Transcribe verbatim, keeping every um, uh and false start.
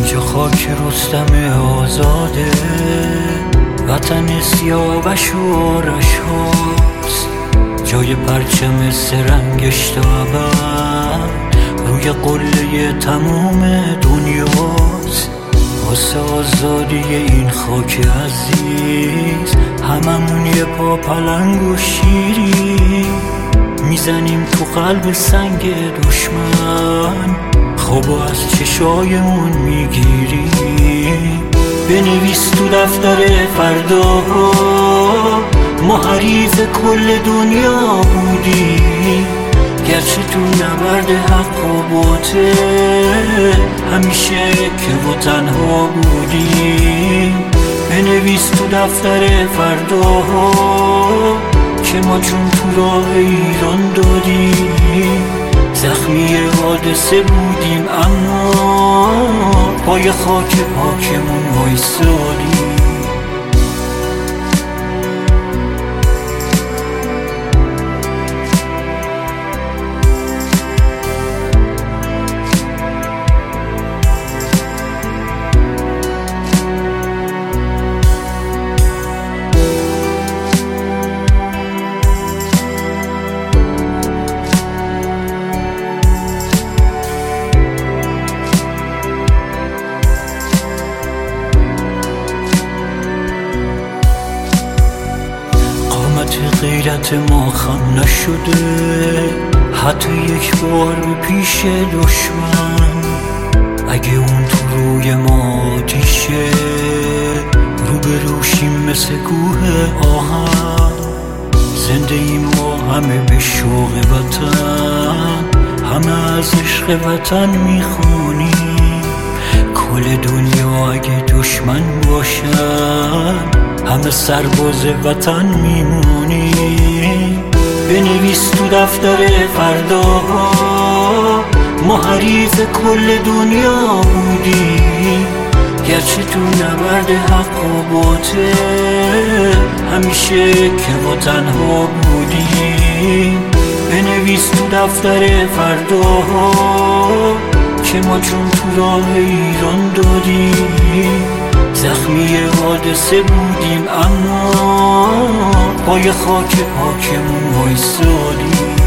اینجا خاک رستم آزاده، وطن سیاوش و آرش هاست، جای پرچم سرنگش تا ابد روی قله تموم دنیاست. واسه آزادی این خاک عزیز هممون یه پا پلنگ و شیری میزنیم تو قلب سنگ دشمن، خوابو از چشایمون میگیریم. بنویس تو دفتر فردا ما حریف کل دنیا بودیم، گرچه تو نبرد حق و باطل همیشه که و تنها بودیم. بنویس تو دفتر فردا که ما چون تو راه ایران دادیم، زخمی حادثه بودیم اما پای خاک پاکمون وایسادیم. غیرت ما خم نشده حتی یک بار به پیش دشمن، اگه اون تو روی ما آتیشه رو به روشیم مثل کوه آهن. زنده ایم ما همه به شوق وطن، همه از عشق وطن میخونیم. کل دنیا اگه دشمن باشن همه سرباز وطن میمونیم. بنویس تو دفتر فردا ما حریف کل دنیا بودیم، گرچه تو نبرد حق و باطل همیشه که و تنها بودیم. بنویس تو دفتر فردا که ما چون تو راه ایران دادیم، زخمی حادثه بودیم اما پای خاک پاکمون وایسادیم.